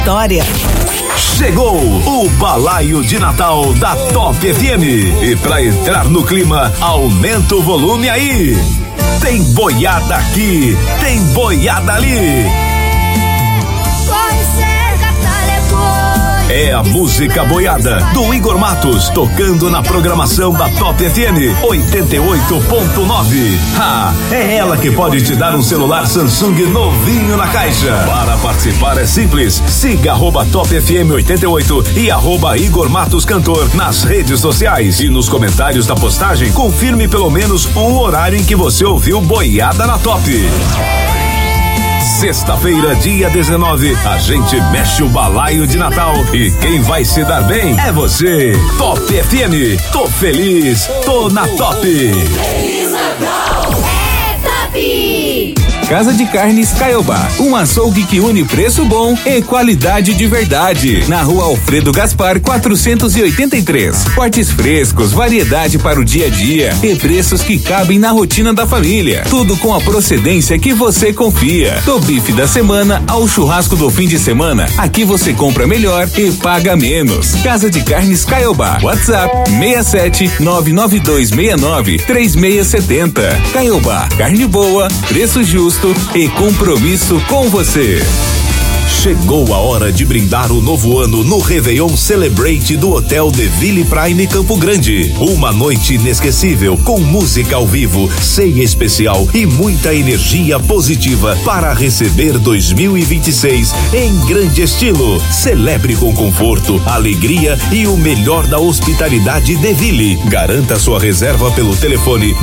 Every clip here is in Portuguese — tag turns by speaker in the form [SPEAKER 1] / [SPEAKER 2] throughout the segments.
[SPEAKER 1] Vitória.
[SPEAKER 2] Chegou o Balaio de Natal da Top FM. E pra entrar no clima, aumenta o volume aí. Tem boiada aqui, tem boiada ali. É a música boiada do Igor Matos, tocando na programação da Top FM 88.9. É ela que pode te dar um celular Samsung novinho na caixa. Para participar é simples, siga @Top FM 88 e @Igor Matos Cantor nas redes sociais. E nos comentários da postagem, confirme pelo menos um horário em que você ouviu boiada na Top. Sexta-feira, dia 19, a gente mexe o balaio de Natal e quem vai se dar bem é você. Top FM, tô feliz, tô na Top.
[SPEAKER 3] Feliz Natal, é Top.
[SPEAKER 4] Casa de Carnes Caiobá, um açougue que une preço bom e qualidade de verdade. Na Rua Alfredo Gaspar 483. Cortes frescos, variedade para o dia a dia e preços que cabem na rotina da família. Tudo com a procedência que você confia. Do bife da semana ao churrasco do fim de semana, aqui você compra melhor e paga menos. Casa de Carnes Caiobá. WhatsApp 67-99269-3670. Caiobá, carne boa, preço justo e compromisso com você.
[SPEAKER 2] Chegou a hora de brindar o novo ano no Réveillon Celebrate do Hotel The Ville Prime Campo Grande. Uma noite inesquecível com música ao vivo, ceia especial e muita energia positiva para receber 2026 em grande estilo. Celebre com conforto, alegria e o melhor da hospitalidade The Ville. Garanta sua reserva pelo telefone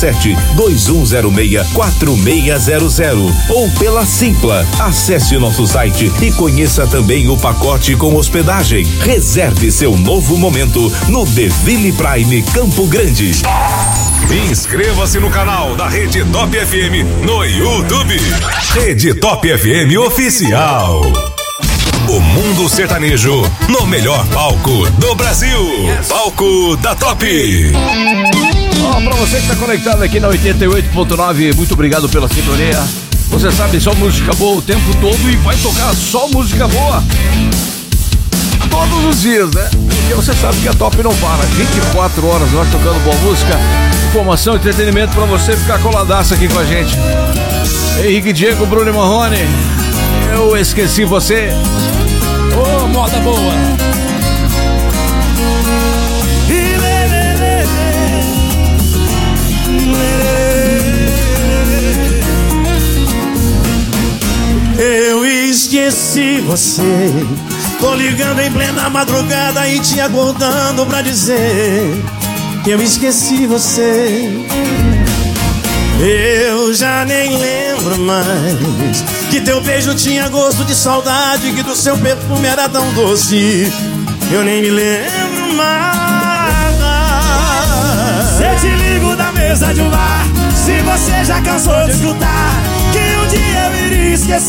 [SPEAKER 2] 67-2106-4600 ou pela Simpla. Acesse nosso site e conheça também o pacote com hospedagem. Reserve seu novo momento no The Ville Prime Campo Grande. Inscreva-se no canal da Rede Top FM no YouTube. Rede Top FM Oficial. O mundo sertanejo no melhor palco do Brasil. Palco da Top.
[SPEAKER 5] Pra você que tá conectado aqui na 88.9, muito obrigado pela sintonia. Você sabe, só música boa o tempo todo e vai tocar só música boa todos os dias, né? Porque você sabe que a Top não para, 24 horas nós tocando boa música, informação e entretenimento pra você ficar coladaço aqui com a gente. Henrique Diego, Bruno e Marrone, eu esqueci você. Ô, moda boa.
[SPEAKER 6] Eu esqueci você. Tô ligando em plena madrugada e te aguardando pra dizer que eu esqueci você. Eu já nem lembro mais que teu beijo tinha gosto de saudade, que do seu perfume era tão doce. Eu nem me lembro mais. Se te ligo da mesa de um bar, se você já cansou de escutar